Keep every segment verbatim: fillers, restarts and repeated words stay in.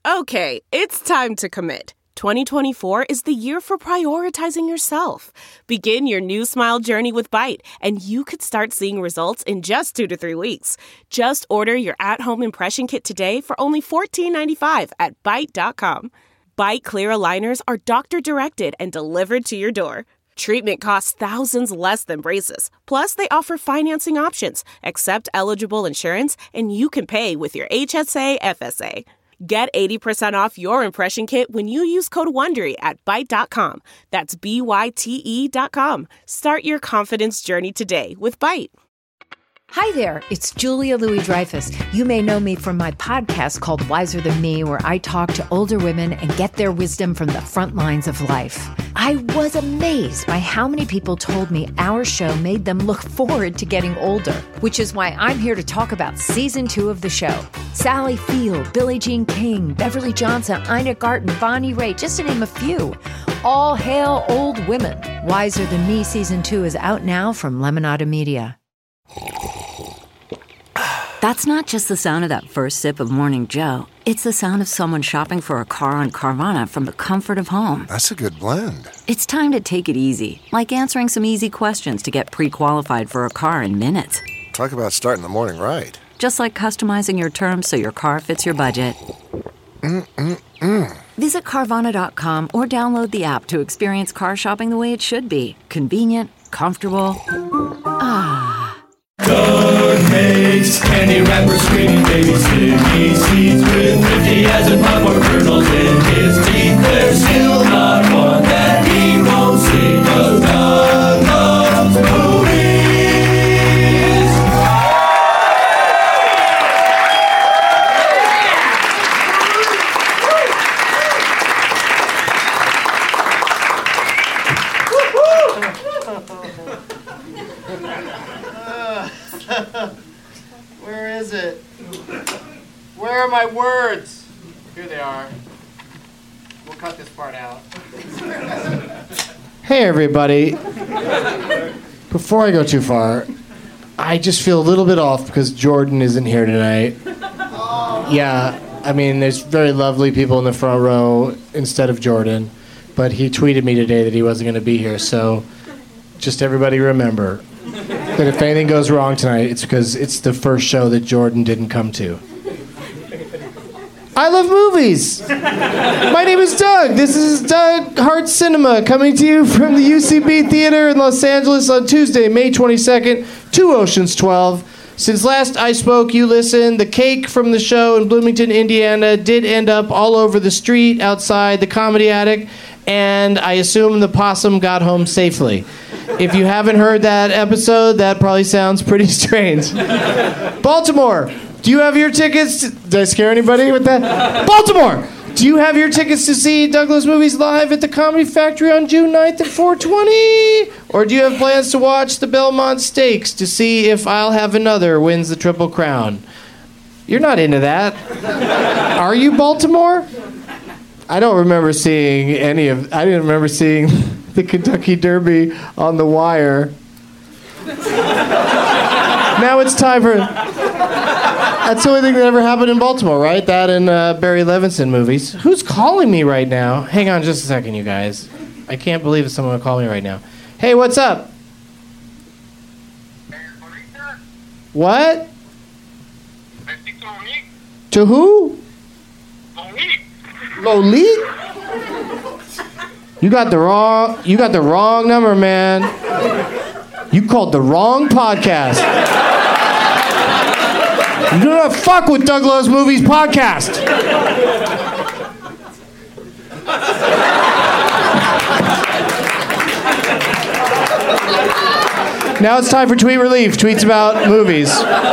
Okay, it's time to commit. twenty twenty-four is the year for prioritizing yourself. Begin your new smile journey with Byte, and you could start seeing results in just two to three weeks. Just order your at-home impression kit today for only fourteen ninety-five at byte dot com. Byte clear aligners are doctor-directed and delivered to your door. Treatment costs thousands less than braces. Plus, they offer financing options, accept eligible insurance, and you can pay with your H S A F S A. Get eighty percent off your impression kit when you use code WONDERY at byte dot com. That's B Y T E dot com. Start your confidence journey today with Byte. Hi there, it's Julia Louis-Dreyfus. You may know me from my podcast called Wiser Than Me, where I talk to older women and get their wisdom from the front lines of life. I was amazed by how many people told me our show made them look forward to getting older, which is why I'm here to talk about season two of the show. Sally Field, Billie Jean King, Beverly Johnson, Ina Garten, Bonnie Raitt, just to name a few. All hail old women. Wiser Than Me season two is out now from Lemonada Media. That's not just the sound of that first sip of Morning Joe. It's the sound of someone shopping for a car on Carvana from the comfort of home. That's a good blend. It's time to take it easy, like answering some easy questions to get pre-qualified for a car in minutes. Talk about starting the morning right. Just like customizing your terms so your car fits your budget. Mm-mm-mm. Visit Carvana dot com or download the app to experience car shopping the way it should be. Convenient, comfortable. Ah. Doug makes candy wrappers, screaming baby sticky seeds with fifty as in popcorn kernels in his teeth. There's still not one that he won't see, 'cause Doug loves movies. Where is it? Where are my words? Here they are. We'll cut this part out. Hey everybody. Before I go too far, I just feel a little bit off because Jordan isn't here tonight. Yeah, I mean, there's very lovely people in the front row instead of Jordan, but he tweeted me today that he wasn't going to be here, so just everybody remember that if anything goes wrong tonight, it's because it's the first show that Jordan didn't come to. I love movies. My name is Doug. This is Doug Heart Cinema coming to you from the U C B Theater in Los Angeles on Tuesday, May twenty-second, two Oceans twelve. Since last I spoke, you listened. The cake from the show in Bloomington, Indiana did end up all over the street outside the Comedy Attic, and I assume the possum got home safely. If you haven't heard that episode, that probably sounds pretty strange. Baltimore, do you have your tickets? To, did I scare anybody with that? Baltimore, do you have your tickets to see Douglas Movies live at the Comedy Factory on June ninth at four twenty? Or do you have plans to watch the Belmont Stakes to see if I'll Have Another wins the Triple Crown? You're not into that. Are you, Baltimore? I don't remember seeing any of... I didn't remember seeing the Kentucky Derby on the wire. Now it's time for... That's the only thing that ever happened in Baltimore, right? That and uh, Barry Levinson movies. Who's calling me right now? Hang on just a second, you guys. I can't believe that someone would call me right now. Hey, what's up? What? To who? Lolita? You got the wrong. You got the wrong number, man. You called the wrong podcast. You do not fuck with Doug Loves Movies podcast. Now it's time for Tweet Relief. Tweets about movies.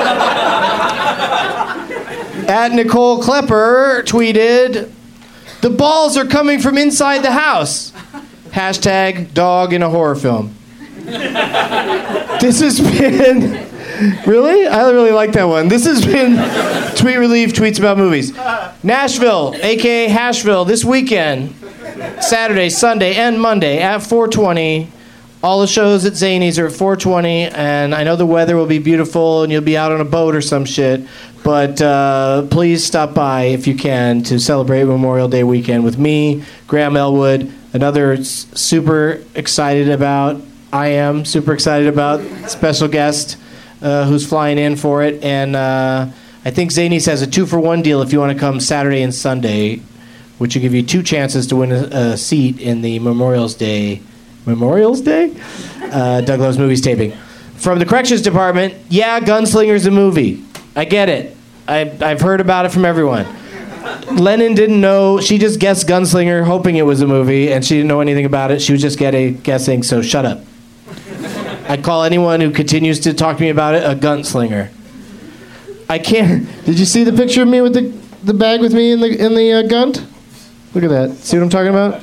At Nicole Klepper tweeted, "The balls are coming from inside the house. Hashtag dog in a horror film." This has been... Really? I really like that one. This has been Tweet Relief, Tweets About Movies. Nashville, a k a. Hashville, this weekend, Saturday, Sunday, and Monday at four twenty, All the shows at Zanies are at four twenty, and I know the weather will be beautiful and you'll be out on a boat or some shit, but uh, please stop by if you can to celebrate Memorial Day weekend with me, Graham Elwood, another s- super excited about, I am super excited about, special guest uh, who's flying in for it, and uh, I think Zanies has a two-for-one deal if you want to come Saturday and Sunday, which will give you two chances to win a, a seat in the Memorial's Day Memorial's Day? Uh, Doug Loves Movies taping. From the Corrections Department, yeah, Gunslinger's a movie. I get it. I, I've heard about it from everyone. Lennon didn't know. She just guessed Gunslinger hoping it was a movie, and she didn't know anything about it. She was just getting, guessing, so shut up. I'd call anyone who continues to talk to me about it a gunslinger. I can't... Did you see the picture of me with the, the bag with me in the, in the uh, gun? Look at that. See what I'm talking about?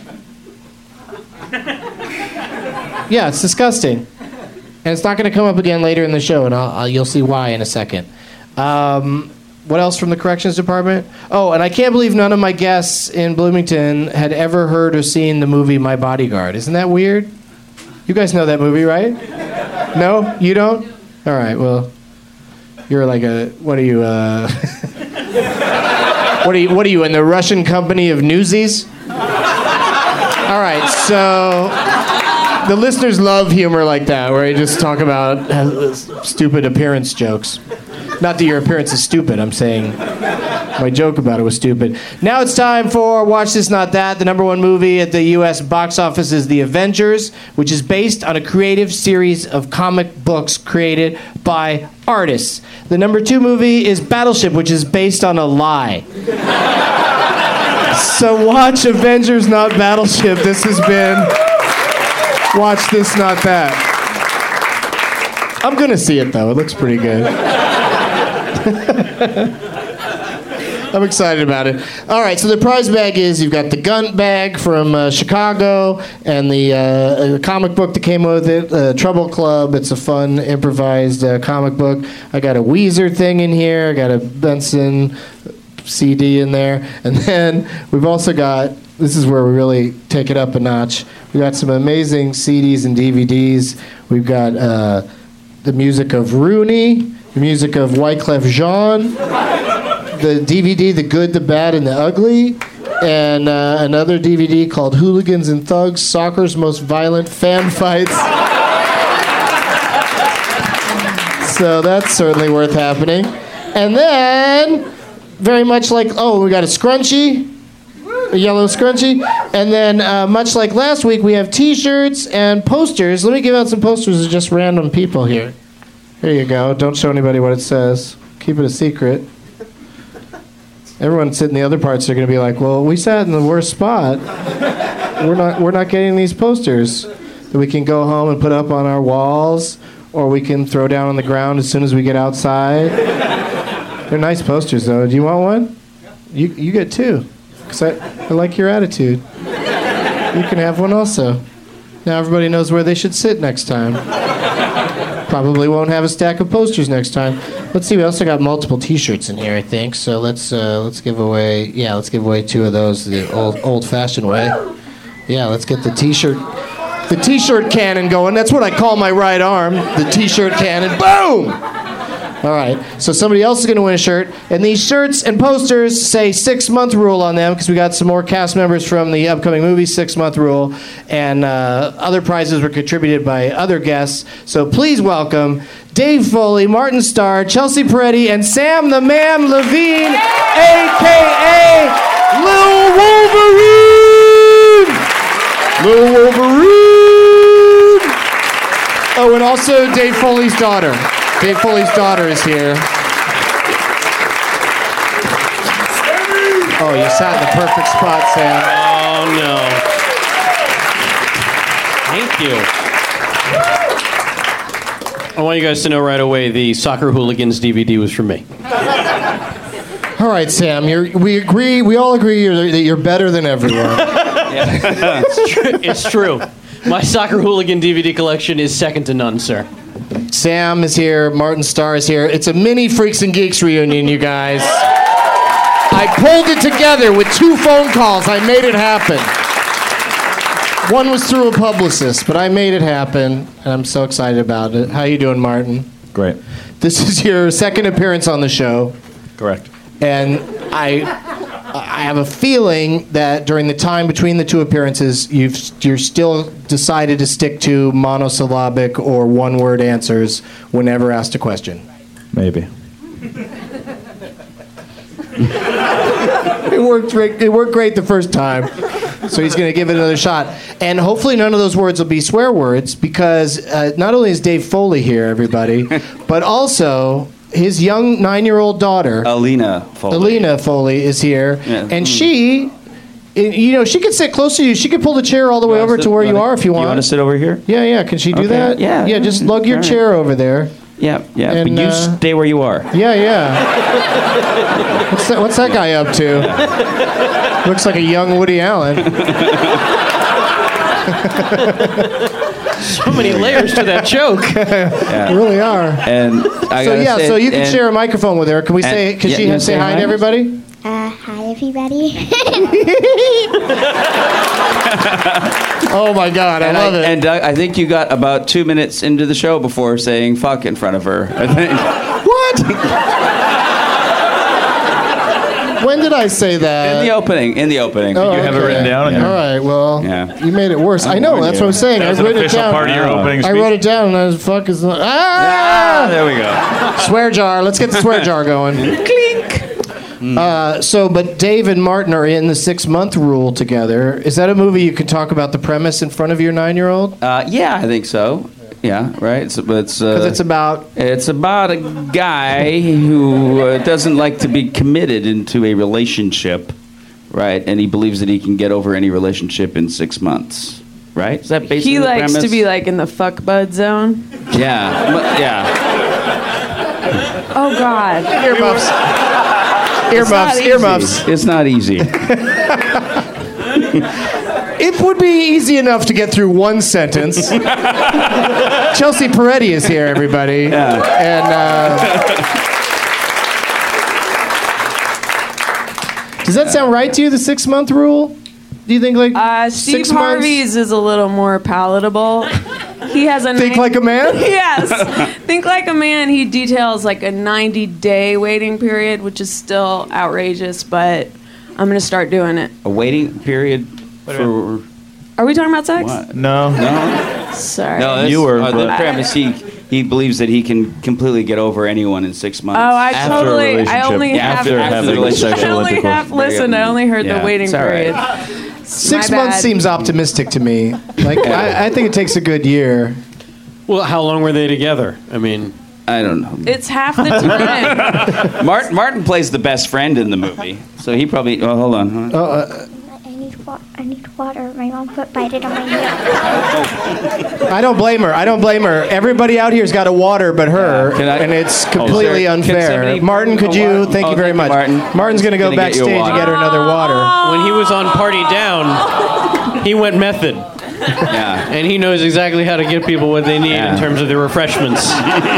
Yeah, it's disgusting. And it's not going to come up again later in the show, and I'll, I'll, you'll see why in a second. Um, what else from the Corrections Department? Oh, and I can't believe none of my guests in Bloomington had ever heard or seen the movie My Bodyguard. Isn't that weird? You guys know that movie, right? No? You don't? All right, well, you're like a... What are you, uh... what are you, what are you, in the Russian company of Newsies? All right, so... The listeners love humor like that, where you just talk about uh, stupid appearance jokes. Not that your appearance is stupid, I'm saying my joke about it was stupid. Now it's time for Watch This Not That. The number one movie at the U S box office is The Avengers, which is based on a creative series of comic books created by artists. The number two movie is Battleship, which is based on a lie. So watch Avengers, not Battleship. This has been... Watch This, Not That. I'm going to see it, though. It looks pretty good. I'm excited about it. All right, so the prize bag is you've got the gun bag from uh, Chicago and the uh, comic book that came with it, uh, Trouble Club. It's a fun, improvised uh, comic book. I got a Weezer thing in here. I got a Benson C D in there. And then we've also got... This is where we really take it up a notch. We got some amazing C Ds and D V Ds. We've got uh, the music of Rooney, the music of Wyclef Jean, the D V D, The Good, the Bad, and the Ugly, and uh, another D V D called Hooligans and Thugs, Soccer's Most Violent Fan Fights. So that's certainly worth happening. And then, very much like, oh, we got a scrunchie. A yellow scrunchie. And then, uh, much like last week, we have T-shirts and posters. Let me give out some posters of just random people here. Here you go. Don't show anybody what it says. Keep it a secret. Everyone sitting in the other parts are going to be like, well, we sat in the worst spot. We're not, we're not getting these posters that we can go home and put up on our walls, or we can throw down on the ground as soon as we get outside. They're nice posters, though. Do you want one? You, you get two. Because I, I like your attitude. You can have one also. Now everybody knows where they should sit next time. Probably won't have a stack of posters next time. Let's see, we also got multiple T-shirts in here, I think. So let's uh, let's give away, yeah, let's give away two of those the old old-fashioned way. Yeah, let's get the T-shirt, the T-shirt cannon going. That's what I call my right arm, the T-shirt cannon. Boom! All right, so somebody else is going to win a shirt, and these shirts and posters say six-month rule on them because we got some more cast members from the upcoming movie, six-month rule, and uh, other prizes were contributed by other guests. So please welcome Dave Foley, Martin Starr, Chelsea Peretti, and Sam the Man Levine, a k a. Lil Wolverine! Lil Wolverine! Oh, and also Dave Foley's daughter. Dave Foley's daughter is here. Oh, you sat in the perfect spot, Sam. Oh, no. Thank you. I want you guys to know right away the Soccer Hooligans D V D was from me. All right, Sam. You're, we agree. We all agree you're, that you're better than everyone. Yeah, it's, tr- it's true. My Soccer Hooligan D V D collection is second to none, sir. Sam is here. Martin Starr is here. It's a mini Freaks and Geeks reunion, you guys. I pulled it together with two phone calls. I made it happen. One was through a publicist, but I made it happen, and I'm so excited about it. How you doing, Martin? Great. This is your second appearance on the show. Correct. And I, I have a feeling that during the time between the two appearances, you've you're still decided to stick to monosyllabic or one-word answers whenever asked a question. Maybe. It worked. It worked great the first time, so he's going to give it another shot. And hopefully, none of those words will be swear words, because uh, not only is Dave Foley here, everybody, but also his young nine-year-old daughter, Alina Foley. Alina Foley is here, Yeah. and Mm. she, you know, she could sit close to you. She could pull the chair all the way You wanna over sit- to where you wanna- are if you want. You want to sit over here? Yeah, yeah. Can she do Okay. that? Yeah. Yeah. Just lug your All right. chair over there. Yeah, yeah. And, but you uh, stay where you are. Yeah, yeah. What's that, what's that guy up to? Looks like a young Woody Allen. So many layers to that joke. They really are. And I So gotta yeah, say, so you can and- share a microphone with her. Can we and- say? Can yeah, she you have, say say hi hi? to everybody? Uh, hi, everybody. Oh my God, I And, love I, it. and Doug, I think you got about two minutes into the show before saying "fuck" in front of her. I think. What? When did I say that? In the opening. In the opening. Oh, You have it okay. written down? All right. Well, Yeah. you made it worse. I know. warned That's you. what I'm saying. That was I an wrote it official down. part of your Oh. opening I speech? wrote it down, and I was fuck is Ah, ah. there we go. Swear jar. Let's get the swear jar going. Clink. Uh, so, but Dave and Martin are in the six-month rule together. Is that a movie you can talk about the premise in front of your nine-year-old? Uh, yeah, I think so. Yeah, right. It's it's uh, Because it's about it's about a guy who uh, doesn't like to be committed into a relationship, right? And he believes that he can get over any relationship in six months, right? Is that basically He the likes premise? to be like in the fuck bud zone. Yeah, mu- yeah. Oh God. earmuffs. It's not Earmuffs. easy. Earmuffs. It's not easy. It would be easy enough to get through one sentence. Chelsea Peretti is here, everybody. Yeah. And uh, does that sound right to you? The six-month rule? Do you think like Uh, Steve six months? Harvey's is a little more palatable. He has a Think nine- like a man? Yes. Think like a man. He details like a ninety-day waiting period, which is still outrageous, but I'm gonna start doing it. A waiting period for Are we talking about sex? what? No. No, Sorry. no. That's, You were, uh, the but- premise. He he believes that he can completely get over anyone in six months. Oh, I After a totally. I relationship. only Yeah, half. after I having only sexual half intercourse. listened. I only heard Yeah, the waiting it's all right. period. Six My months bad. seems optimistic to me. Like I, I think it takes a good year. Well, how long were they together? I mean, I don't know. It's half the time. Martin Martin plays the best friend in the movie, so he probably. Oh, hold on. Huh? Oh, uh, I need wa- I need water. My mom put bited on my nail. I don't blame her. I don't blame her. Everybody out here's got a water but her, Can I- and it's Oh, completely sir. Can unfair. somebody Martin, bring could a you? water? Thank Oh, you very thank you, much. Martin. Martin's going to go Gonna get you a backstage and water. get her another water. when he was on Party Down, he went method. Yeah. And he knows exactly how to give people what they need Yeah. in terms of their refreshments.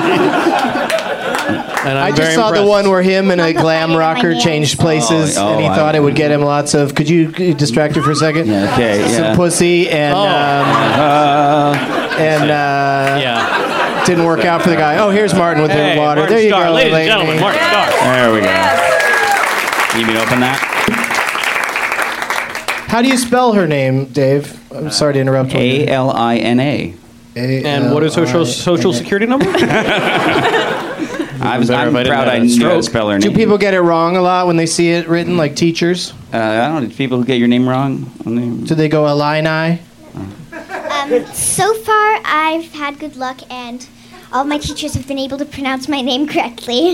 And I'm I just very saw the impressed. one where him and a glam rocker nails. changed places, Oh, oh, and he I- thought it would get him lots of. Could you could you distract her for a second? Yeah, okay, Some yeah. pussy and Oh. um, Uh, and uh, Yeah. didn't work out for the guy. Oh, here's Martin with Hey, the water. Martin There you Starr. go, Ladies lady. and gentlemen, Martin Starr. there we go. You mean open that? How do you spell her name, Dave? I'm sorry to interrupt. A L I N A. And what is social social security number? I was, Better I'm if I didn't proud have I a knew how to stroke. spell her Do name. people get it wrong a lot when they see it written, like teachers? Uh, I don't know. Did people get your name wrong? On the- Do they go Illini? Um, so far, I've had good luck, and all my teachers have been able to pronounce my name correctly.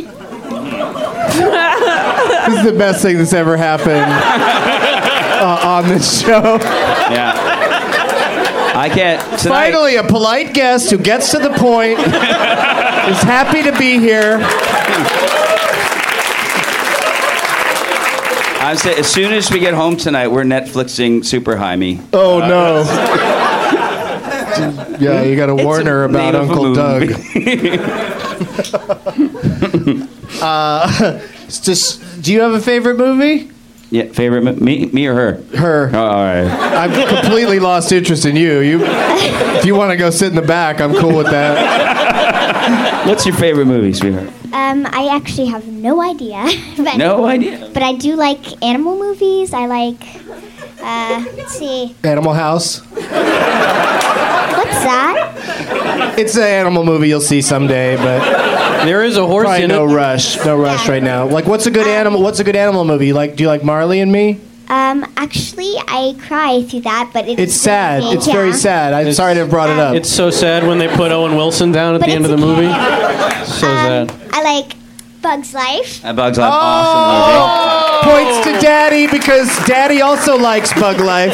This is the best thing that's ever happened uh, on this show. Yeah. I can't. Tonight, Finally, a polite guest who gets to the point, is happy to be here. I'm saying, as soon as we get home tonight, we're Netflixing Super High Me. Oh, no. Yeah, you got to warn her about name of a Uncle Doug. movie. uh, it's just, do you have a favorite movie? Yeah, favorite mo- me, me or her? Her. Oh, all right. I've completely lost interest in you. You, if you want to go sit in the back, I'm cool with that. What's your favorite movie, sweetheart? Um, I actually have no idea. but, No idea. But I do like animal movies. I like, uh, let's see. Animal House. What's that? It's an animal movie you'll see someday, but there is a horse probably in no it. rush. No rush right now. Like, what's a good animal? What's a good animal movie? Like, do you like Marley and Me? Um, actually, I cry through that, but it's It's sad. very big, It's very yeah. sad. I'm sorry to have brought it up. It's so sad when they put Owen Wilson down at But the end of it's the movie. okay. So Um, sad. I like Bug's Life. That Bug's Life, Oh! awesome Points to Daddy because Daddy also likes Bug Life.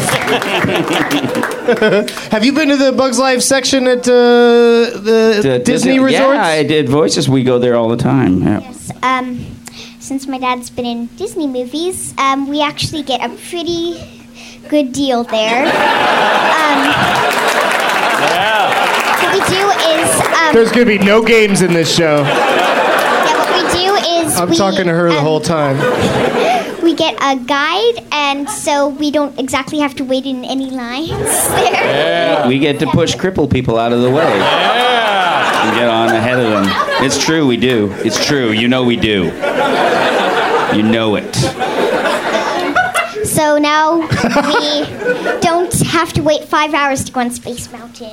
Have you been to the Bug's Life section at uh, the movie. Disney resorts? Yeah, I did Voices. We go there all the time. Yeah. Yes. Um, since my dad's been in Disney movies, um, we actually get a pretty good deal there. Um, what we do is um, There's going to be no games in this show. yeah, what we do is I'm we, talking to her the um, whole time. We get a guide, and so we don't exactly have to wait in any lines there. We get to push crippled people out of the way. Yeah. And get on ahead of them. It's true, we do. It's true. You know we do. You know it. So now we don't have to wait five hours to go on Space Mountain.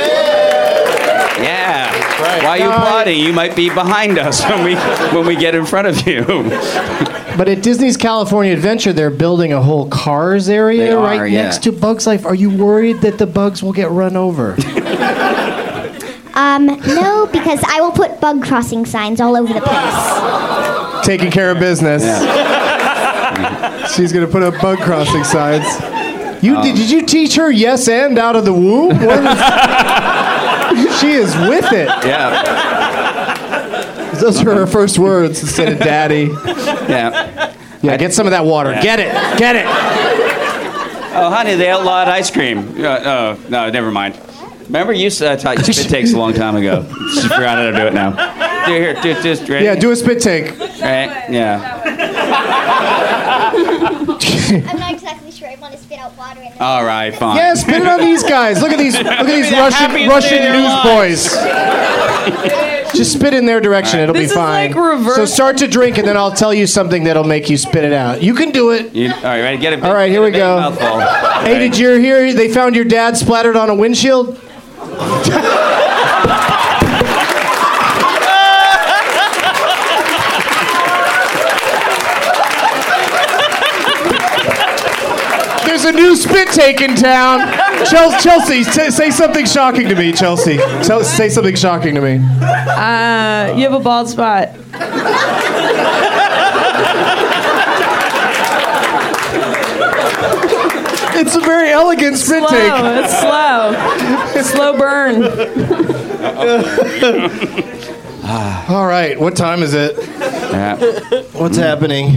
Yeah. Right. While you're applauding, you might be behind us when we when we get in front of you. But at Disney's California Adventure, they're building a whole cars area They are, right yeah. next to Bug's Life. Are you worried that the bugs will get run over? Um, no, because I will put bug crossing signs all over the place. Taking care of business. She's going to put up bug crossing signs. You Um, did, did you teach her yes and out of the womb? What is- she is with it. Yeah. Those are her first words instead of daddy. Yeah. Yeah, get some of that water. Yeah. Get it. Get it. Oh, honey, they outlawed ice cream. Uh, oh, no, never mind. Remember, you uh, taught you spit takes a long time ago. She forgot how to do it now. Do here, do just ready. Yeah, do a spit take. Right? Yeah. I'm not exactly sure I want to spit out water in the All right, fine. Yeah, spit it on these guys. Look at these. Look at these The Russian happiest Russian day of their newsboys. Just spit in their direction. It'll This be is fine. like reverse- So start to drink, and then I'll tell you something that'll make you spit it out. You can do it. You, all right, ready? Get it. All right, here we go. Mouthful. Hey, did you hear they found your dad splattered on a windshield? There's a new spit take in town. Chel- Chelsea, t- say something shocking to me, Chelsea. Tell- say something shocking to me. Uh, you have a bald spot. It's a very elegant spit Slow. take. It's slow. Slow burn. All right, what time is it? Yeah. What's happening?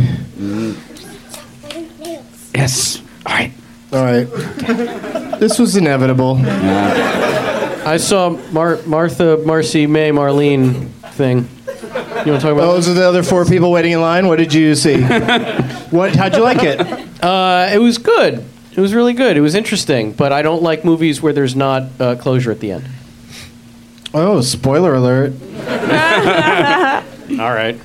Yes. All right. All right. This was inevitable. I saw Mar- Martha, Marcy, May, Marlene thing. You want to talk about Those are the other four people waiting in line. What did you see? What? How'd you like it? Uh, it was good. It was really good. It was interesting, but I don't like movies where there's not uh, closure at the end. Oh, spoiler alert. All right.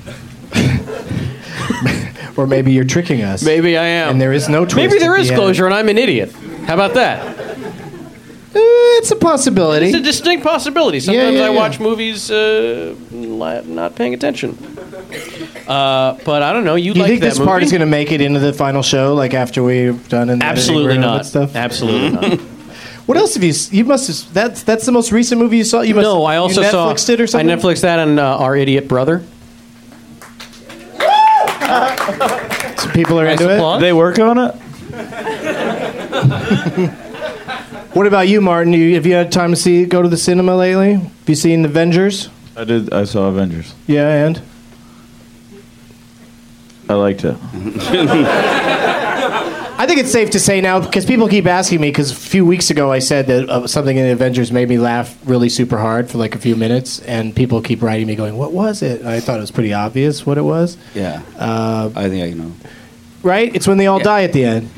Or maybe you're tricking us. Maybe I am. And there is no twist. Maybe there at is the closure and I'm an idiot. How about that? Uh, it's a possibility. It's a distinct possibility. Sometimes yeah, I yeah. watch movies uh, li- not paying attention. Uh, but I don't know. You Do you like think that this movie? part is going to make it into the final show, like after we've done in the editing Absolutely room not. and stuff? Absolutely not. What else have you? s- You must have. That's that's the most recent movie you saw. You must, No, I also you saw. Netflixed it or something. I Netflixed that and uh, Our Idiot Brother. So people are Nice into applause. They work on it? it. What about you, Martin? You, have you had time to see go to the cinema lately? Have you seen Avengers? I did. I saw Avengers. Yeah, and I liked it. I think it's safe to say now because people keep asking me. Because a few weeks ago I said that uh, something in the Avengers made me laugh really super hard for like a few minutes, and people keep writing me going, "What was it?" And I thought it was pretty obvious what it was. Yeah. Uh, I think I know. right? It's when they all die at the end.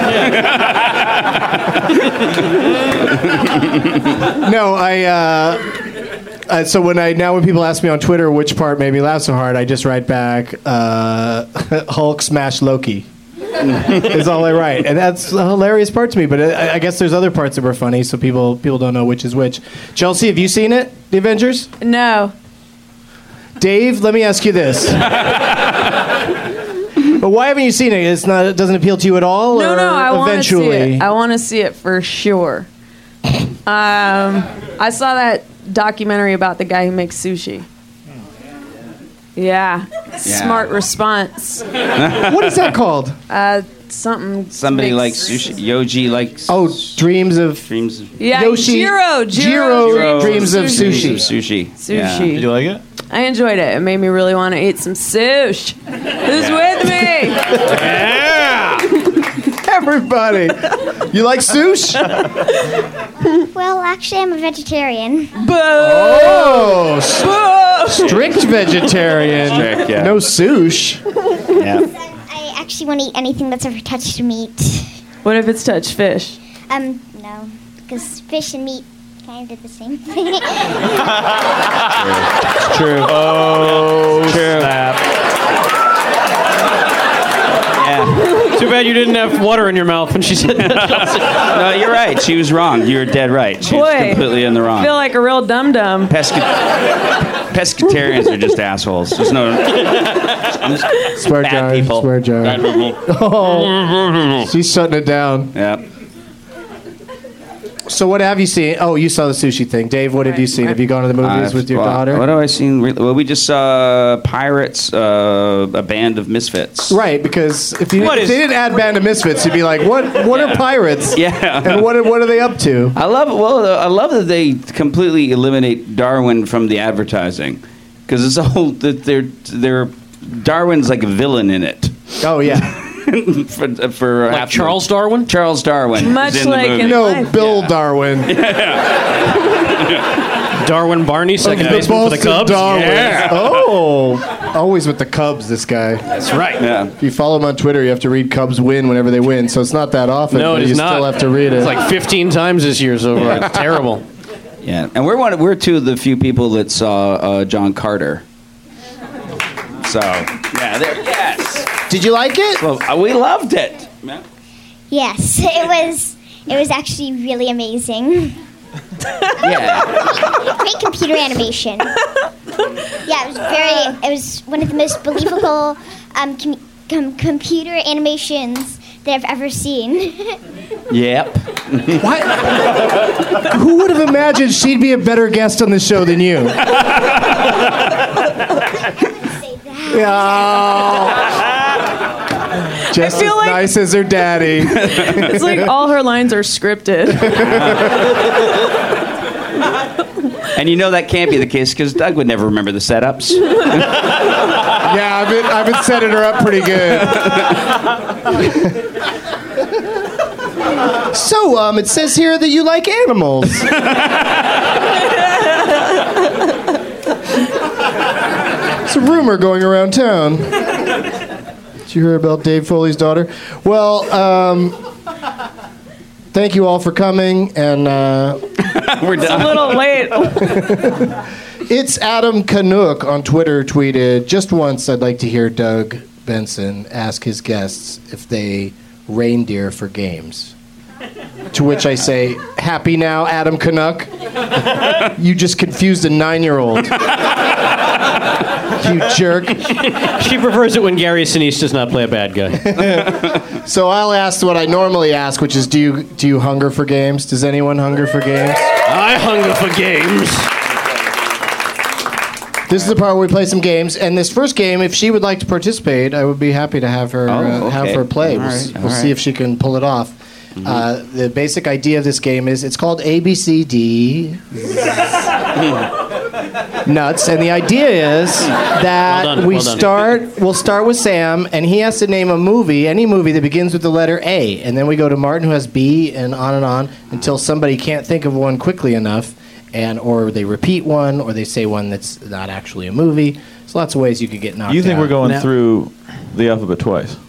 Yeah. No, I. Uh, uh, so when I now when people ask me on Twitter which part made me laugh so hard, I just write back uh, Hulk smash Loki. Is all I write, and that's a hilarious part to me. But I, I guess there's other parts that were funny, so people people don't know which is which. Chelsea, have you seen it, The Avengers? No. Dave, let me ask you this. But why haven't you seen it? It's not. It doesn't appeal to you at all. No, or no, I want to see eventually? it. I want to see it for sure. Um, I saw that documentary about the guy who makes sushi. Yeah, smart response. What is that called? Uh, something. Somebody makes- likes sushi. Yoji likes. Oh, Dreams of Dreams of. Yeah, Yoshi- Jiro, Jiro Jiro, Dreams of Sushi. Sushi. Sushi. Yeah. Did you like it? I enjoyed it. It made me really want to eat some sush. Who's with me? Yeah! Everybody. You like sush? Well, actually, I'm a vegetarian. Oh, s- strict vegetarian. Strict, yeah. No sush. Yeah. I actually want to eat anything that's ever touched meat. What if it's touched fish? Um, no, because fish and meat kind of did the same thing. True. Oh, True. snap. Yeah. Too bad you didn't have water in your mouth when she said that. No, you're right. She was wrong. You're dead right. She was Boy, completely in the I wrong. feel like a real dum dum. Pesca- pescatarians are just assholes. There's no. Swear Bad jar. people. Swear jar. Bad people. Oh, she's shutting it down. Yeah. So what have you seen? Oh, you saw the sushi thing. Dave, what have you seen? Have you gone to the movies Uh, with your well, daughter? What have I seen? re- Well, we just saw Pirates, uh, a band of misfits. Right, because if, you, What if is- they didn't add Band of Misfits, you'd be like, what What are pirates? Yeah. And what are, what are they up to? I love well. uh, I love that they completely eliminate Darwin from the advertising, because it's a whole that they're they're Darwin's like a villain in it. Oh, yeah. for for Like half the- Charles Darwin? Charles Darwin. Much is in like the movie. in- No, life, Bill Darwin. Darwin Barney, second The baseman for the Boston Cubs. Darwins. Yeah. Oh, always with the Cubs, this guy. That's right. Yeah. If you follow him on Twitter, you have to read Cubs win whenever they win, so it's not that often, No, but it you is not. still have to read it. It's like fifteen times this year so far. It's terrible. Yeah, and we're one. We're two of the few people that saw uh, John Carter. So yeah, there. Yes. Did you like it? Well, uh, we loved it. Yes, it was. It was actually really amazing. Yeah. Great computer animation. Yeah, it was very. It was one of the most believable um, com- com- computer animations that I've ever seen. Yep. What? Who would have imagined she'd be a better guest on the show than you? Yeah. Just feel as like- nice as her daddy. It's like all her lines are scripted. And you know that can't be the case because Doug would never remember the setups. Yeah, I've been, I've been setting her up pretty good. So, um, it says here that you like animals. It's a rumor going around town. Did you hear about Dave Foley's daughter? Well, um, thank you all for coming, and uh, We're It's a done. little late. it's Adam Canuck on Twitter tweeted, just once I'd like to hear Doug Benson ask his guests if they reindeer for games. To which I say, happy now, Adam Canuck? You just confused a nine-year-old. You jerk. She prefers it when Gary Sinise does not play a bad guy. So I'll ask what I normally ask, which is, do you do you hunger for games? Does anyone hunger for games? I hunger for games. This is the part where we play some games, and this first game, if she would like to participate, I would be happy to have her Oh, uh, have okay. her play. All We'll, right, s- all we'll see right. if she can pull it off. Uh, the basic idea of this game is it's called A B C D nuts, and the idea is that Well done, we well done. start. We'll start with Sam, and he has to name a movie, any movie that begins with the letter A, and then we go to Martin, who has B, and on and on until somebody can't think of one quickly enough, and or they repeat one, or they say one that's not actually a movie. There's lots of ways you could get knocked out. You think we're going Now- through the alphabet twice?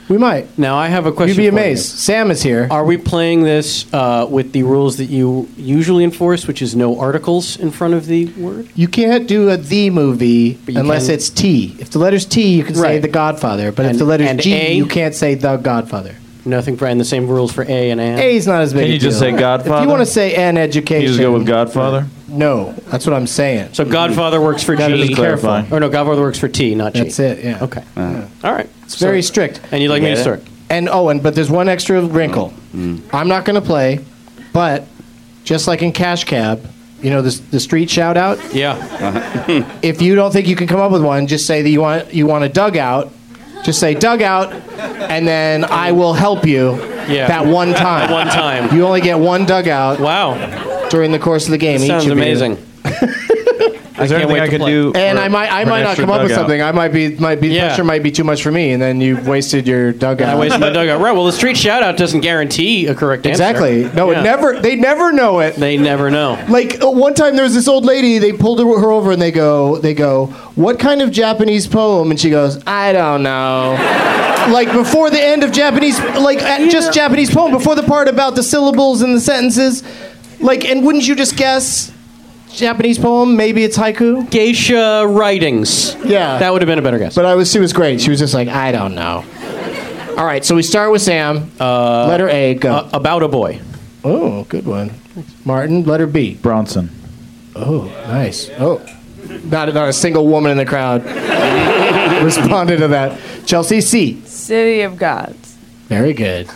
We might. Now, I have a question You'd be for amazed. you. Sam is here. Are we playing this uh, with the rules that you usually enforce, which is no articles in front of the word? You can't do a the movie you unless can- it's T. If the letter's T, you can say Right. The Godfather. But if And- the letter's and G, A? you can't say The Godfather. Nothing for, and the same rules for A and A. A's not as big Can a you just deal. say Godfather? If you want to say an education. You just go with Godfather? No, that's what I'm saying. So Godfather works for Gotta G. be careful. Clarify. Or no, Godfather works for T, not G. That's it, yeah. Okay. All right. It's very strict. And you'd like me to Get it? start? And oh, and but there's one extra wrinkle. I'm not going to play, but just like in Cash Cab, you know the the street shout out. Yeah. If you don't think you can come up with one, just say that you want you want a dugout. Just say dugout, and then I will help you. Yeah. That one time. That one time. You only get one dugout. Wow. During the course of the game. That each sounds of you. amazing. Is there can't anything wait I to could play. do? And for- I might I for might an not extra come up with dugout? something. I might be might be Yeah. pressure might be too much for me, and then you've wasted your dugout. I wasted my dugout. Right. Well, the street shout out doesn't guarantee a correct answer. Exactly. No, Yeah. it never. They never know it. They never know. Like uh, one time, there was this old lady. They pulled her, her over, and they go, "They go, what kind of Japanese poem?" And she goes, "I don't know." Like before the end of Japanese, like uh, just Japanese poem before the part about the syllables and the sentences. Like, and wouldn't you just guess Japanese poem? Maybe it's haiku. Geisha writings. Yeah, That would have been a better guess. But I was. She was great. She was just like, "I don't know." All right, so we start with Sam. Uh, letter A. Go. Uh, about a boy. Oh, good one. Martin. Letter B. Bronson. Oh, nice. Oh, not, not a single woman in the crowd responded to that. Chelsea C. City of Gods. Very good.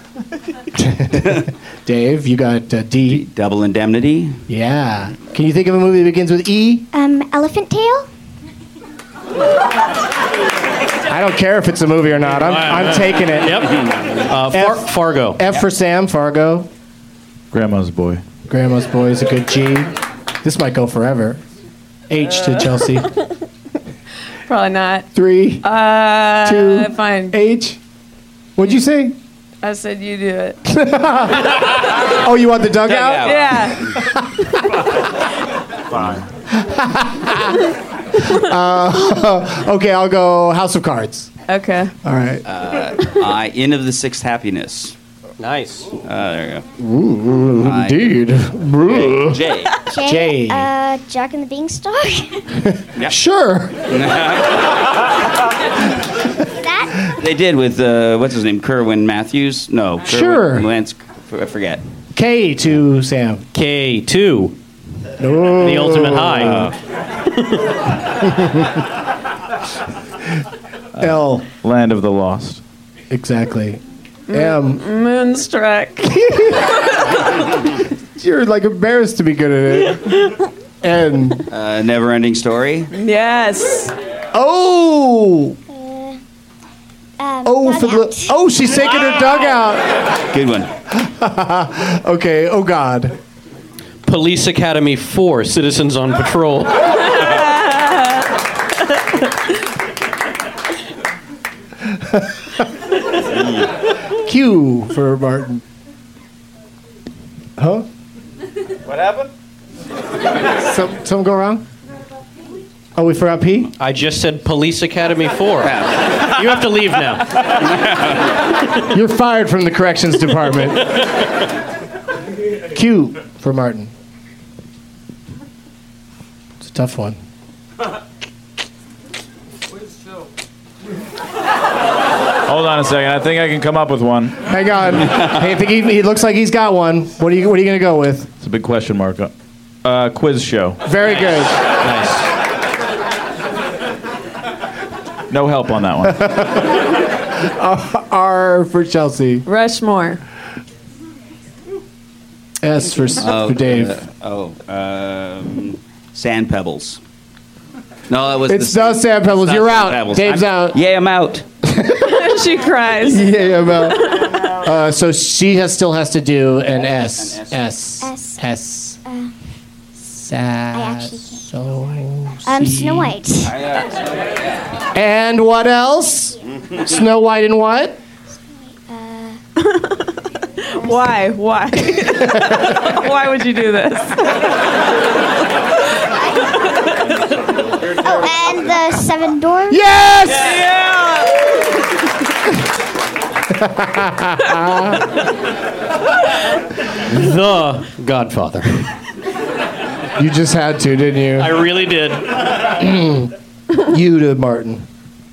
Dave, you got uh, D. Double Indemnity. Yeah. Can you think of a movie that begins with E? Um, Elephant Tail? I don't care if it's a movie or not. I'm, I'm taking it. Yep. Uh, Far- F- Fargo. F for Sam, Fargo. Grandma's Boy. Grandma's Boy is a good G. This might go forever. H to Chelsea. Probably not. Three, Uh, two, fine. H. What'd you say? I said you do it. Oh, you want the dugout? Yeah. Uh, okay, I'll go House of Cards. Okay. All right. Uh, I, Inn of the Sixth Happiness. Nice. Uh, there you Ooh, I- indeed. go. J. J. J. Uh, Jack and the Beanstalk? Sure. that? They did with, uh, what's his name, Kerwin Matthews? No. Kerwin, Sure. Lance, I forget. K to Sam. K two. Oh. The ultimate high. L. Land of the Lost. Exactly. M. Moonstruck. You're like embarrassed to be good at it. N. Uh, Never Ending Story. Yes. Oh. Um, Oh, for the. Dugout. Oh, she's taking her dugout. Good one. Okay. Oh God. Police Academy four. Citizens on Patrol. Q for Martin. Huh? What happened? Some, something go wrong? Oh, we forgot P? I just said Police Academy four. You have to leave now. You're fired from the corrections department. Q for Martin. It's a tough one. Hold on a second. I think I can come up with one. Hang on. Hey, I think he, he looks like he's got one. What are you What are you gonna go with? It's a big question mark. Uh, quiz show. Very good. Nice. No help on that one. uh, R for Chelsea. Rushmore. S for, Oh, for Dave. uh, oh, um, Sand Pebbles. No, it was. It's the, not Sand Pebbles. it's not You're Sand out. Pebbles. Dave's I'm- out. Yeah, I'm out. She cries. Yeah, about. Uh, so she has, still has to do an S. An S. S. S. Uh, Sad. I actually can't. So. um, C. Snow White. And what else? Snow White and what? Why? Why? Why would you do this? Oh, and the Seven Dwarfs. Yes! Yeah. The Godfather. You just had to, didn't you? I really did. You to Martin.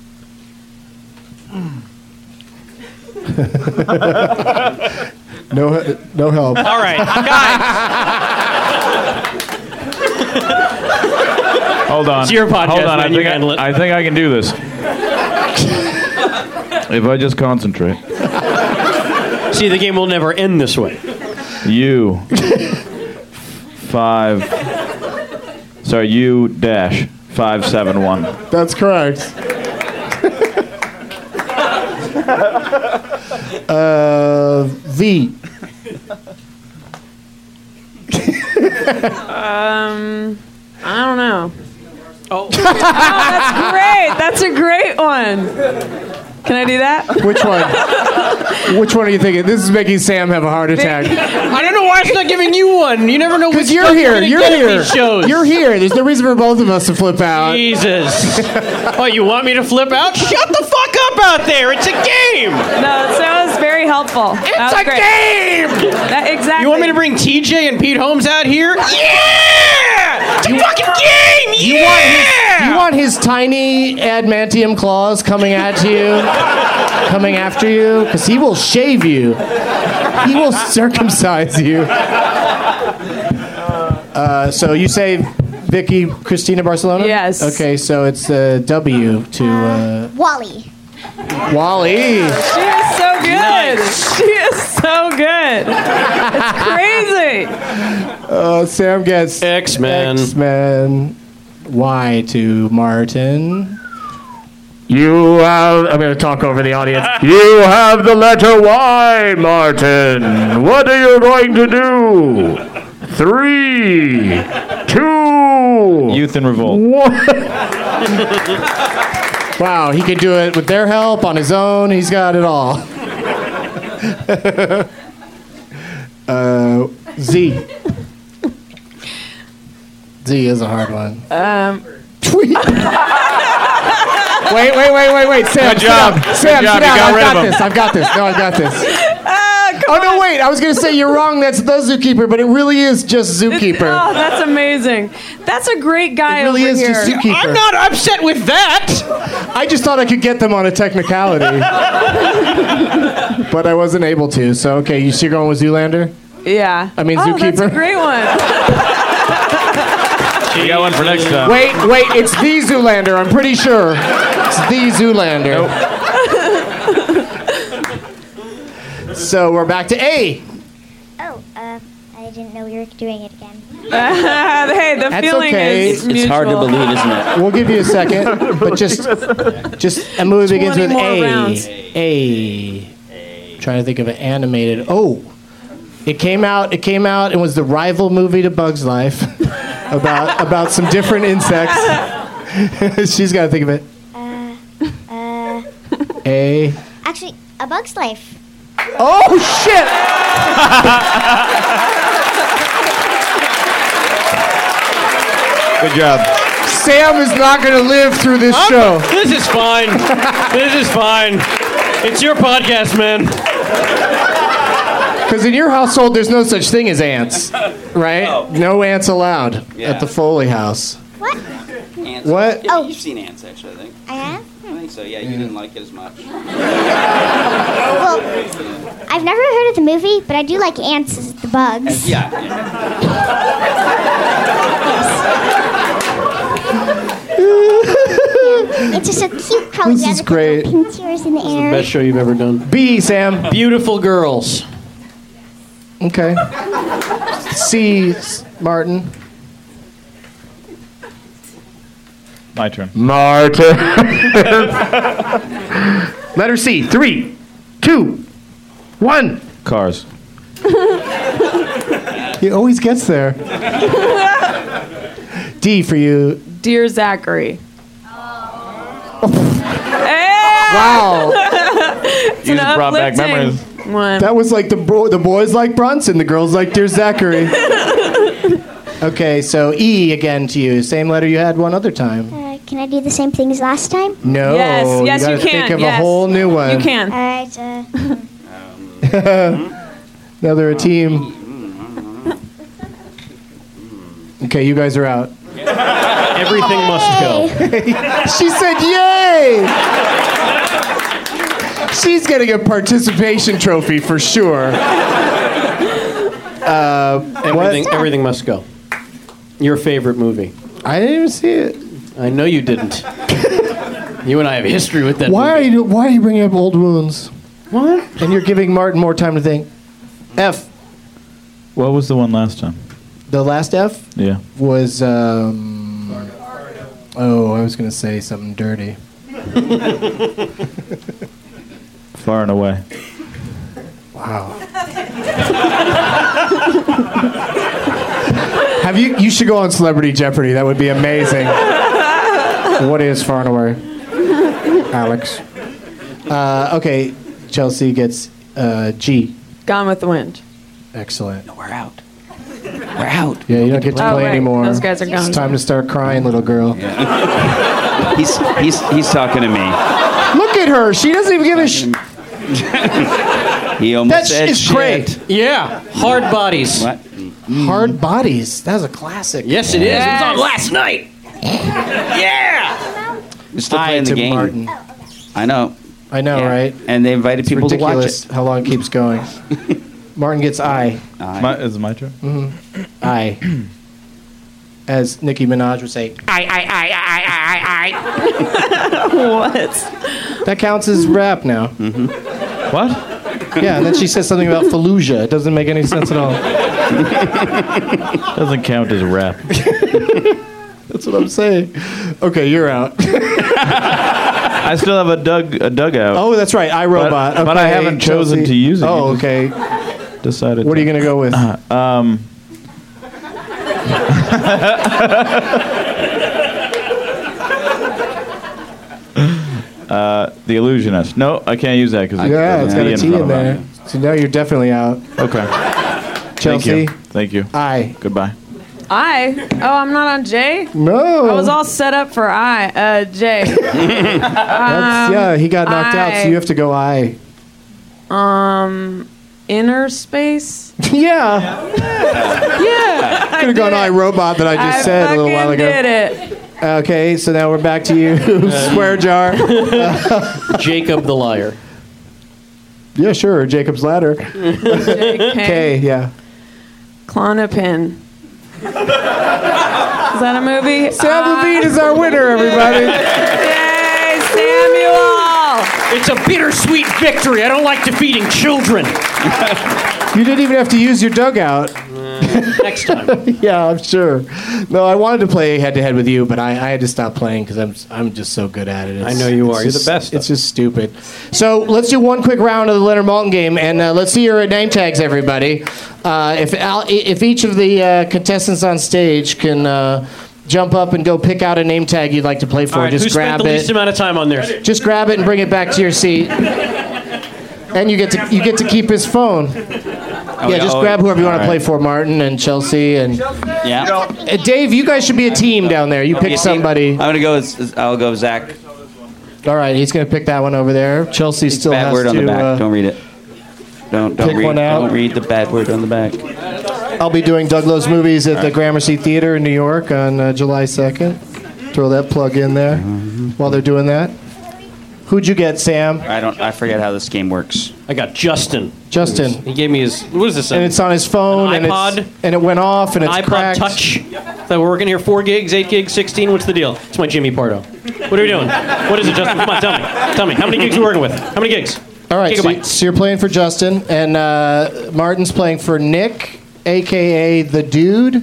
no, no help. All right, guys. Hold on. It's your podcast, Hold on. man. I You think handle I, it. I think I can do this. If I just concentrate. See, the game will never end this way. U five. Sorry, U dash five seven one. That's correct. uh, V. um, I don't know. Oh. Oh, that's great. That's a great one. Can I do that? Which one? Which one are you thinking? This is making Sam have a heart attack. I don't know why it's not giving you one. You never know which Because you're stuff here. gonna You're get at here. these shows. You're here. There's no reason for both of us to flip out. Jesus. Oh, you want me to flip out? Shut the fuck up out there. It's a game. No, so that was very helpful. It's that was a great. game. That, exactly. You want me to bring T J and Pete Holmes out here? Yeah! It's a fucking game! Yeah! You want his, you want his tiny adamantium claws coming at you, coming after you, because he will shave you. He will circumcise you. Uh, so you say Vicky Cristina Barcelona? Yes. Okay, so it's uh, W to uh, Wally. Wally. She is so good. She is so good. It's crazy. Uh, Sam gets X-Men. X-Men. Y to Martin. You have. I'm going to talk over the audience. You have the letter Y, Martin. What are you going to do? Three, two, Youth in Revolt. one. Wow, he could do it with their help, on his own. He's got it all. uh, Z. Z is a hard one. Um, Tweet. Wait, wait, wait, wait, wait. Sam, Good sit job. down. Good Sam, job. sit You down. got I've rid got of him. this. I've got this. No, I've got this. ah, come Oh, no, wait. I was going to say you're wrong. That's the Zookeeper, but it really is just Zookeeper. Oh, that's amazing. That's a great guy It really over is here. just Zookeeper. I'm not upset with that. I just thought I could get them on a technicality. But I wasn't able to. So, okay, you, so you're going with Zoolander? Yeah. I mean, oh, Zookeeper. That's a great one. You got one for next time. Wait, wait. It's the Zoolander. I'm pretty sure. It's the Zoolander. Nope. So we're back to A. Oh, uh, I didn't know we were doing it again. Hey, the That's feeling okay. is It's hard to mutual. believe, isn't it? We'll give you a second, but just, just a movie begins twenty with more A. rounds. A. Trying to think of an animated. Oh, it came out. It came out and was the rival movie to Bug's Life, about about some different insects. She's got to think of it. Uh, uh, A. actually, A Bug's Life. Oh shit! Good job. Sam is not going to live through this I'm- show. This is fine. This is fine. It's your podcast, man. Because in your household, there's no such thing as ants, right? Oh. No ants allowed Yeah. at the Foley house. What? Ants. What? Yeah, Oh. you've seen Ants, actually, I think. I have? I think so, yeah. You didn't like it as much. Well, I've never heard of the movie, but I do like ants as the bugs. Yeah. It's just so cute how This you is have great. the pink tears in the air. Best show you've ever done. B, Sam. Beautiful girls. Okay. C, Martin. My turn. Martin. Letter C. Three, two, one. Cars. He always gets there. D for you. Dear Zachary. Wow. It's You an just brought back uplifting memories. one. That was like the bro- the boys like Brunson, the girls like Dear Zachary. Okay, so E again to you. Same letter you had one other time. Uh, Can I do the same thing as last time? No. Yes, yes, you, you gotta can. Think of yes. a whole new one. You can. All right. Uh, Now they're a team. Okay, you guys are out. Everything must go. She said, "Yay!" She's getting a participation trophy for sure. Uh, Everything, what? everything must go. Your favorite movie? I didn't even see it. I know you didn't. You and I have a history with that. Why movie. are you? Why are you bringing up old wounds? What? And you're giving Martin more time to think. F. What was the one last time? The last F Yeah. was. Um, oh, I was gonna say something dirty. Far and away. Wow. Have you? You should go on Celebrity Jeopardy. That would be amazing. What is Far and Away? Alex. Uh, okay, Chelsea gets uh, G. Gone with the Wind. Excellent. No, we're out. We're out. Yeah, you don't get to Oh, play right. anymore. Those guys are gone. It's time to start crying, little girl. He's he's he's talking to me. Look at her. She doesn't even give a sh- He almost That said is shit. great. Yeah, Hard Bodies. What? Hard Bodies. That was a classic. Yes, it is. It was on last night. Yeah. We're still Hi playing the to game. Martin. I know. I know, Yeah. right? And they invited It's people ridiculous to watch how long it keeps going. Martin gets I. it. Uh, My, is it my turn? I. As Nicki Minaj would say, I, I, I, I, I, I, What? I. That counts as rap now. What? Yeah, and then she says something about Fallujah. It doesn't make any sense at all. Doesn't count as rap. That's what I'm saying. Okay, you're out. I still have a Doug a dugout. Oh, that's right. I, Robot. But, but I Okay, haven't chosen Chelsea. to use it. Oh, You just okay. Decided. What are you going to go with? Um. uh, the Illusionist. No, I can't use that because Yeah, it's got a T in there. So now you're definitely out. Okay. Chelsea. Thank you. Thank you. I. Goodbye. I? Oh, I'm not on J? No. I was all set up for I. Uh, J. That's, yeah, he got knocked out, so you have to go I. Um, Inner Space? Yeah. Yeah. Could have gone I, Robot that I just I said a little while fucking ago. did it. Okay, so now we're back to you. Swear jar. Jacob the Liar. Yeah, sure. Jacob's Ladder. Okay, yeah. Clonopin. Is that a movie? Sam Levine is our winner, everybody. Yay, Samuel! It's a bittersweet victory. I don't like defeating children. You didn't even have to use your dugout. Next time. Yeah, I'm sure. No, I wanted to play head to head with you, but I, I had to stop playing because I'm I'm just so good at it. It's, I know you are. it's You're just- the best. It's just stupid. So let's do one quick round of the Leonard Maltin game, and uh, let's see your name tags, everybody. Uh, if Al, if each of the uh, contestants on stage can uh, jump up and go pick out a name tag you'd like to play for, All right, just who grab spent the least it. amount of time on theirs? Just grab it and bring it back to your seat. And you get to you get to keep his phone. Oh, Yeah, just oh, grab whoever you want to all play right. for, Martin and Chelsea and Yeah. uh, Dave. You guys should be a team down there. You Be a pick team. somebody. I'm gonna go. With, I'll go with Zach. All right, he's gonna pick that one over there. Chelsea still Bad has word on to. the back. Uh, don't read it. Don't don't pick read. one out. Don't read the bad word on the back. I'll be doing Doug Lowe's Movies at the Gramercy Theater in New York on uh, July second. Throw that plug in there while they're doing that. Who'd you get, Sam? I don't. I forget how this game works. I got Justin. Justin. He gave me his. What is this? And it's on his phone, An and iPod? it's and it went off, and An it's iPod cracked. Touch. So we're working here four gigs, eight gigs, sixteen. What's the deal? It's my Jimmy Pardo. What are we doing? What is it, Justin? Come on, tell me. Tell me. How many gigs are we working with? How many gigs? All right, so, Gigabytes. so you're playing for Justin, and uh, Martin's playing for Nick, a k a. The Dude.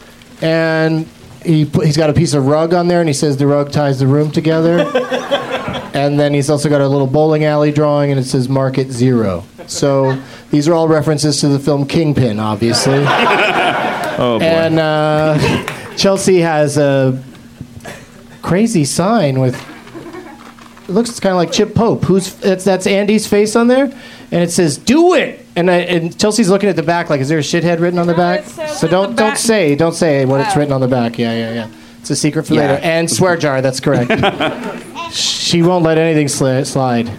And he put, he's got a piece of rug on there, and he says the rug ties the room together. And then he's also got a little bowling alley drawing, and it says Market Zero. So these are all references to the film Kingpin, obviously. Oh boy. And uh, Chelsea has a crazy sign with. It looks kind of like Chip Pope. Who's that's, that's Andy's face on there, and it says "Do it." And, I, and Chelsea's looking at the back, like, is there a shithead written on the back? it says So on don't the don't back. say don't say what it's Oh. written on the back. Yeah, yeah, yeah. It It's a secret for Yeah. later. And swear jar, that's correct. She won't let anything sli- slide.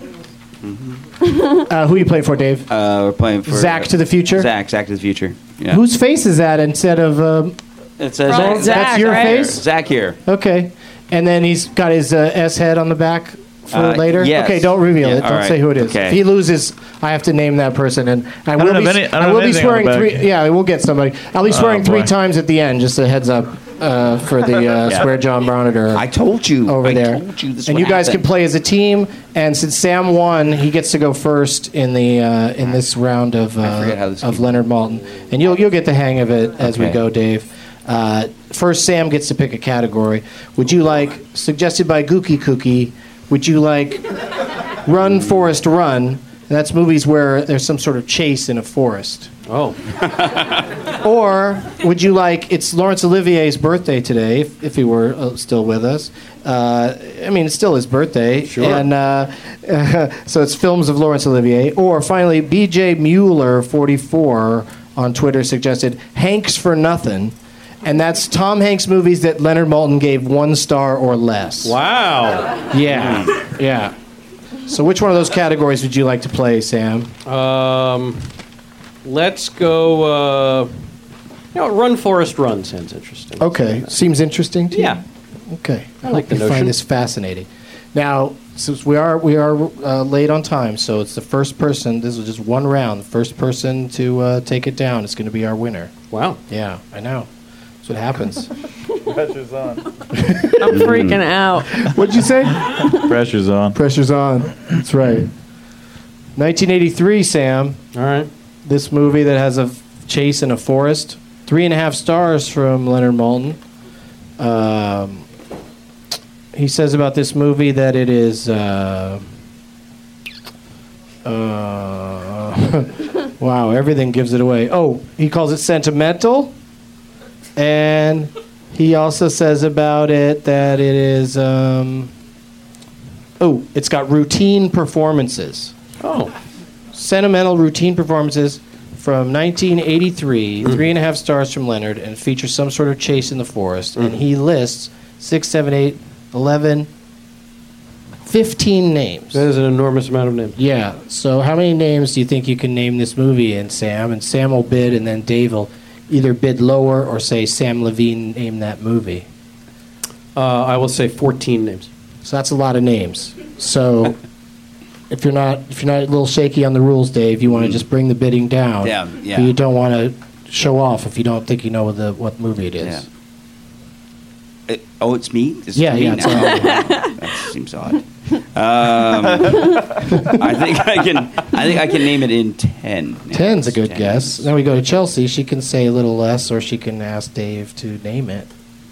Uh, who are you playing for, Dave? Uh, we're playing for Zach to the Future? Zach, Zach to the Future. Yeah. Whose face is that instead of... Um, It says Probably Zach, that's your right? face? Zach here. Okay. And then he's got his uh, S head on the back for Uh, later? yes. Okay, don't reveal Yeah, it. Don't all right. say who it is. Okay. If he loses, I have to name that person. And I will don't be, have any- I don't I have will be anything on the swearing back. three... Yeah, we'll get somebody. I'll be Oh, swearing three boy. times at the end, just a heads up uh, for the uh, Yeah. Swear John Brownider. I told you. Over I there. told you this and would you guys happen. can play as a team. And since Sam won, he gets to go first in the uh, in this round of uh, forget how this of game Leonard Maltin. And you'll you'll get the hang of it as we Okay. go, Dave. Uh, first, Sam gets to pick a category. Would you like, suggested by Gookie Cookie, would you like Run, Forest, Run? That's movies where there's some sort of chase in a forest. Oh. Or would you like, it's Laurence Olivier's birthday today, if, if he were uh, still with us. Uh, I mean, it's still his birthday. Sure. And uh, so it's films of Laurence Olivier. Or finally, B J Mueller, forty-four, on Twitter suggested Hanks for Nothing. And that's Tom Hanks movies that Leonard Maltin gave one star or less. Wow. Yeah, yeah. So which one of those categories would you like to play, Sam? Um, let's go. Uh, you know, Run, Forest, Run sounds interesting. Okay, seems interesting to you? Yeah. Okay, I like the you notion. find this fascinating. Now, since we are we are uh, late on time, so it's the first person. This is just one round. The first person to uh, take it down is going to be our winner. Wow. Yeah, I know. That's what happens. Pressure's on. I'm freaking out. What'd you say? Pressure's on. Pressure's on. That's right. nineteen eighty-three, Sam. All right. This movie that has a f- chase in a forest. Three and a half stars from Leonard Maltin. Um, he says about this movie that it is. Uh, uh, wow, everything gives it away. Oh, he calls it sentimental. And he also says about it that it is. Um, oh, it's got routine performances. Oh. Sentimental routine performances from nineteen eighty-three, Mm. three and a half stars from Leonard, and features some sort of chase in the forest. And he lists six, seven, eight, eleven, fifteen names. That is an enormous amount of names. Yeah. So how many names do you think you can name this movie in, Sam? And Sam will bid, and then Dave will either bid lower or say Sam Levine named that movie. Uh, I will say fourteen names. So that's a lot of names. So if you're not if you're not a little shaky on the rules, Dave, you want to just bring the bidding down. Yeah, yeah. But you don't want to show off if you don't think you know what the what movie it is. Yeah. It, oh, it's me? It's Yeah, me yeah, it's now? all- That seems odd. Um, I think I can. I think I can name it in ten. Ten's a good Ten. guess. Then we go to Chelsea. She can say a little less, or she can ask Dave to name it.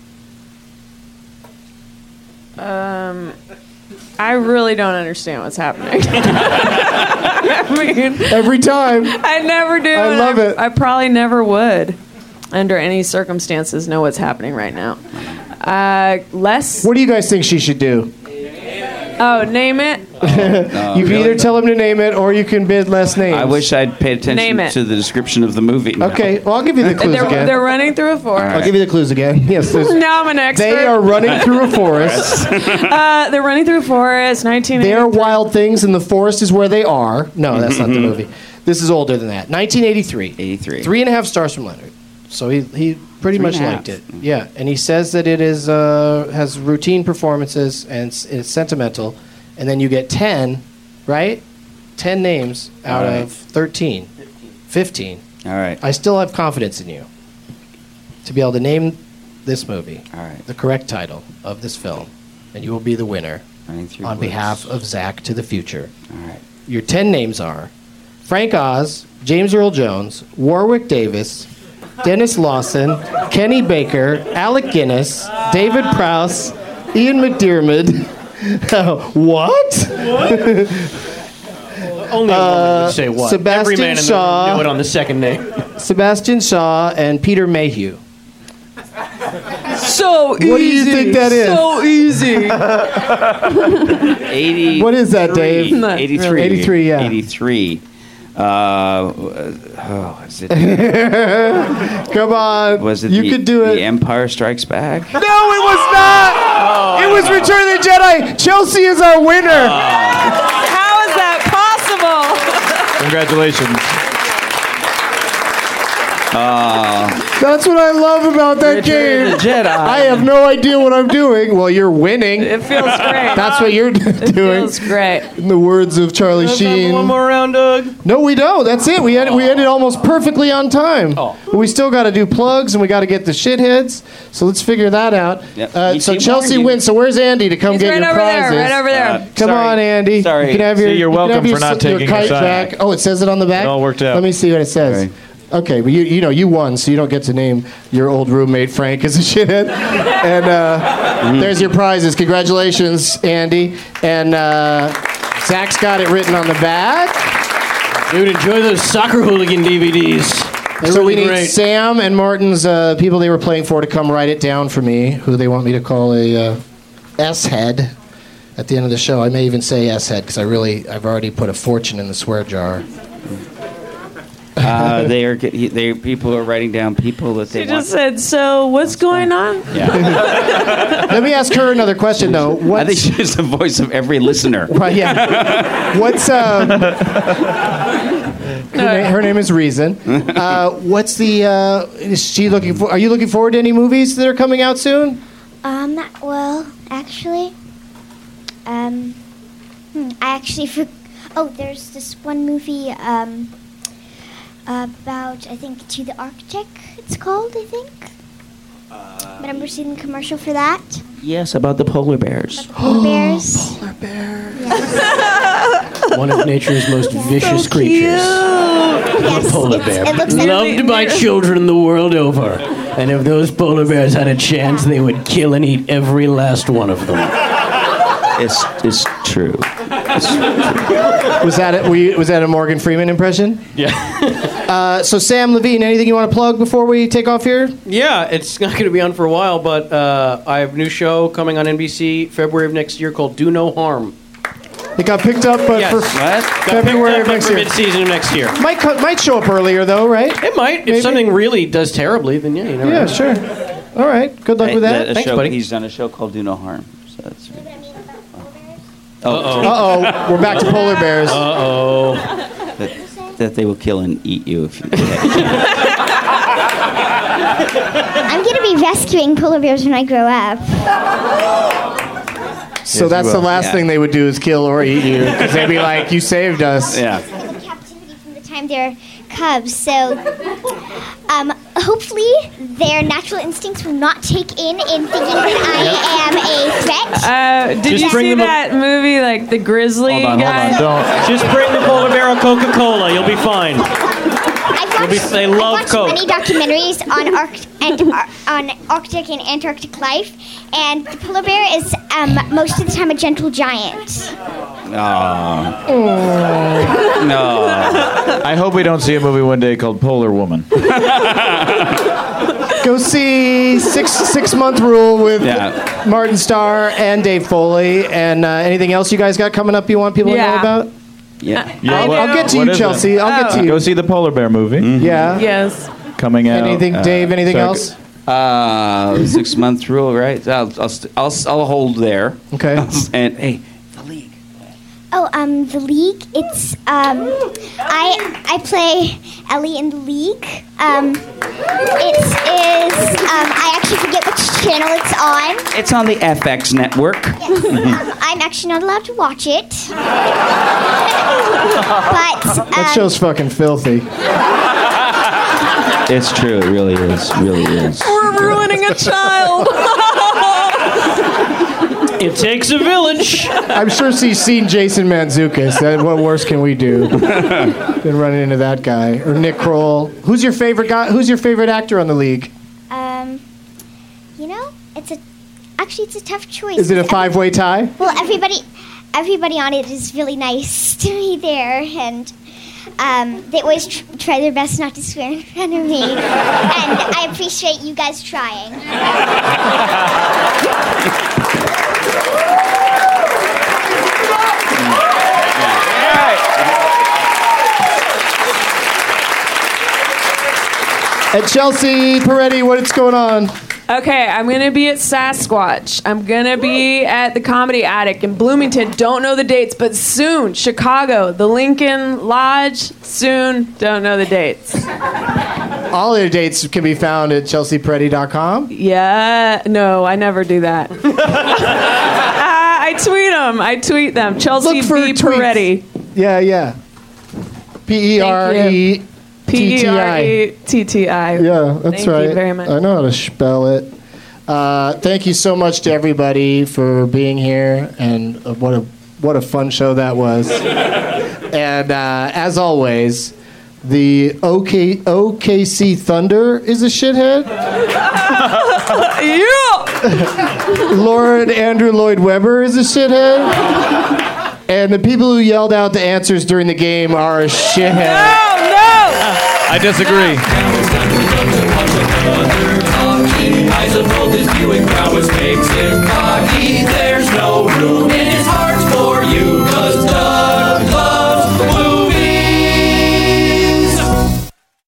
Um, I really don't understand what's happening. I mean, every time. I never do. I and love it. I probably never would, under any circumstances, know what's happening right now. Uh, less. What do you guys think she should do? Oh, name it. you can really? either tell him to name it, or you can bid less names. I wish I'd paid attention Name it. to the description of the movie. No. Okay, well, I'll give you the clues They're, again. they're running through a forest. I'll give you the clues again. Yes, there's, Now I'm an expert. they are running through a forest. Uh, they're running through a forest. nineteen eighty. They are wild things, and the forest is where they are. No, that's not the movie. This is older than that. nineteen eighty-three. eighty-three. Three and a half stars from Leonard. So he, he pretty Three much and a liked half. it. Yeah, and he says that it is uh, has routine performances and it's, it's sentimental. And then you get ten, right? ten names out All right. of thirteen. fifteen. All right. I still have confidence in you to be able to name this movie, All right. the correct title of this film, and you will be the winner Running through on woods. behalf of Zach to the Future. All right. Your ten names are Frank Oz, James Earl Jones, Warwick Davis, Dennis Lawson, Kenny Baker, Alec Guinness, David Prowse, Ian McDiarmid. What? Only a woman would say what. Sebastian Every man in the Shaw. room knew it on the second name. Sebastian Shaw and Peter Mayhew. So easy. What do you think that is? So easy. eighty. What is that, Dave? Not eighty-three. really. eighty-three, yeah. eighty-three. Uh, oh, is it? Come on. Was it you the, could do it. The Empire Strikes Back? No, it was not. Oh, it was Return of the Jedi. Chelsea is our winner. How is that possible? Congratulations. Uh, That's what I love about that Return game. of the Jedi. I have no idea what I'm doing. Well, you're winning. It feels great. That's what you're doing. It feels great. In the words of Charlie Sheen. One more round, Doug. No, we don't. That's it. We ended, we ended almost perfectly on time. Oh. But we still got to do plugs and we got to get the shitheads. So let's figure that out. Yep. Uh, You so keep Chelsea warning. wins. So where's Andy to come He's get right your over there, prizes? right over there. Uh, Come sorry. on, Andy. Sorry. You can have your, See, you're you can welcome have your, for not s- your taking your kite sign. back. Oh, it says it on the back? It all worked out. Let me see what it says. Sorry. Okay, but you you know you won, so you don't get to name your old roommate Frank as a shithead. And uh, there's your prizes. Congratulations, Andy. And uh, Zach's got it written on the back. Dude, enjoy those soccer hooligan D V Ds. They're So we really need great. Sam and Martin's uh, people they were playing for to come write it down for me, who they want me to call a uh, S-head at the end of the show. I may even say S-head because I really, I've already put a fortune in the swear jar. Uh, they are. get- They people are writing down people that they She want. just said, so what's going on? Yeah. Let me ask her another question, though. I think What's, she's the voice of every listener. right, yeah. What's, um... her, na- her name is Reason. Uh, what's the, uh... Is she looking for... Are you looking forward to any movies that are coming out soon? Um, well, actually, um, hmm, I actually for- oh, there's this one movie, um, about, I think, To the Arctic, it's called, I think. Uh, Remember seeing the commercial for that? Yes, about the polar bears. Polar bears. Polar bears. Yes. One of nature's most vicious So creatures. Yes, A polar it's- bear. it looks like Loved by children the world over. And if those polar bears had a chance, they would kill and eat every last one of them. It's it's true. It's true. Was that it? Were you, was that a Morgan Freeman impression? Yeah. Uh, so Sam Levine, anything you want to plug before we take off here? Yeah, it's not going to be on for a while, but uh, I have a new show coming on N B C February of next year called Do No Harm. It got picked up, but Yes. for What? Got February picked of up next for year. mid-season of next year. Might co- might show up earlier though, right? It might. Maybe. If something really does terribly, then yeah, you never Yeah, know. sure. All right. Good luck Hey, with that. a Thanks, show, buddy. He's done a show called Do No Harm. So that's. Uh-oh. Uh oh, we're back to polar bears. Uh-oh. That, that they will kill and eat you if you. I'm going to be rescuing polar bears when I grow up. So Yes, that's you the will. last Yeah. thing they would do is kill or eat you, because they'd be like, "You saved us." Yeah. In captivity from the time they're cubs, so um, hopefully their natural instincts will not take in in thinking that I am a threat. Uh, did Just you bring see them a- that movie, like the Grizzly Hold on, hold guy? on. Don't. Just bring the polar bear a Coca-Cola. You'll be fine. I've be- watched, they love I've watched Coke. many documentaries on Arct- and, Ar- on Arctic and Antarctic life, and the polar bear is um, most of the time a gentle giant. Oh. No. I hope we don't see a movie one day called Polar Woman. Go see Six Six Month Rule with Yeah. Martin Starr and Dave Foley. And uh, anything else you guys got coming up you want people to know Yeah. about? Yeah. Yeah, I'll, what- I'll get to what you, is Chelsea. it? I'll get to Oh. you. Go see the Polar Bear movie. Yeah. Yes. Coming out. Anything, uh, Dave? Anything so- else? Uh, six month rule, right? I'll, I'll, st- I'll, I'll hold there. Okay. And hey, the league. Oh, um, the league. It's um, I I play Ellie in the league. Um, it is um, I actually forget which channel it's on. It's on the F X network. Yes. um, I'm actually not allowed to watch it. but um, That show's fucking filthy. It's true. It really is. Really is. We're ruining a child. It takes a village. I'm sure she's seen Jason Mantzoukas. That, what worse can we do than running into that guy or Nick Kroll? Who's your favorite guy? Who's your favorite actor on the league? um, you know, it's a actually it's a tough choice. Is it a Every- five-way tie? Well, everybody, everybody on it is really nice to me there, and um, they always tr- try their best not to swear in front of me, and I appreciate you guys trying. And Chelsea Peretti, what's going on? Okay, I'm gonna be at Sasquatch. I'm gonna be at the Comedy Attic in Bloomington. Don't know the dates, but soon. Chicago, the Lincoln Lodge. Soon. Don't know the dates. All their dates can be found at chelsea peretti dot com. Yeah, no, I never do that. uh, I tweet them. I tweet them. Chelsea B. Peretti. Yeah, yeah. P E R E T T I. P E R E T T I. Yeah, that's Thank right. you very much. I know how to spell it. Uh, thank you so much to everybody for being here, and uh, what a what a fun show that was. And uh, as always, the OK, O K C Thunder is a shithead. Yeah. Lord Andrew Lloyd Webber is a shithead. And the people who yelled out the answers during the game are a shithead. No, no. I disagree. I suppose this viewing prowess makes him cocky. There